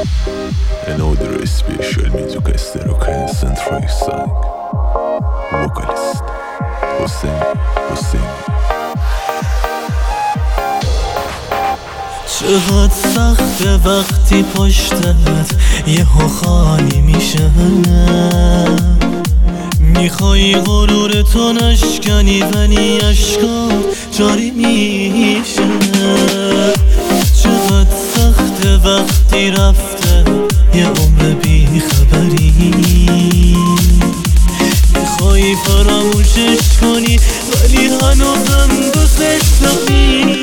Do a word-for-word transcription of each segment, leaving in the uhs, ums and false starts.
Another special music estero concentrate song. Vocalist حسین حسین. چقدر سخته وقتی پشتت یهو خالی میشه، میخوای غرورتو نشکنی ولی اشکات جاری میشه. چقدر سخته وقتی رفته یه عمر بی خبری، میخوای فراموشش کنی ولی هنوزم دوستش داری.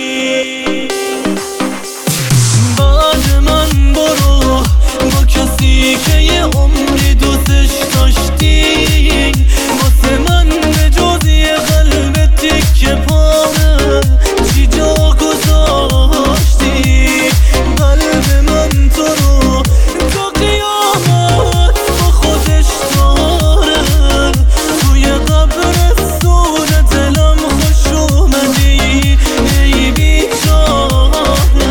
بعد من برو با کسی که یه عمری دوستش داشتی، واسه من به جز یه قلب تکه پاره چی جا گذاشتی؟ قلب من تو رو تا قیامت با خودش داره، توی قبرستون دلم خوش اومدی ای بیچاره.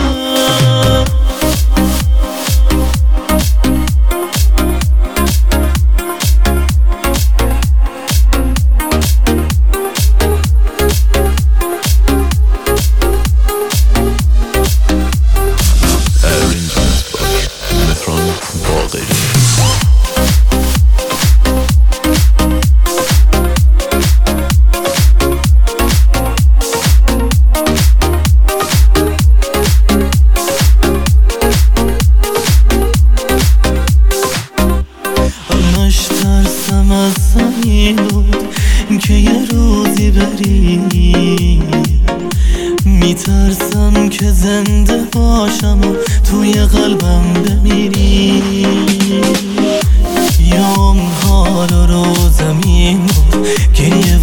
ترسم از زمین بود که یه روزی بری، میترسم که زنده باشم و توی قلبم بمیری. یام حال رو زمین بود گریه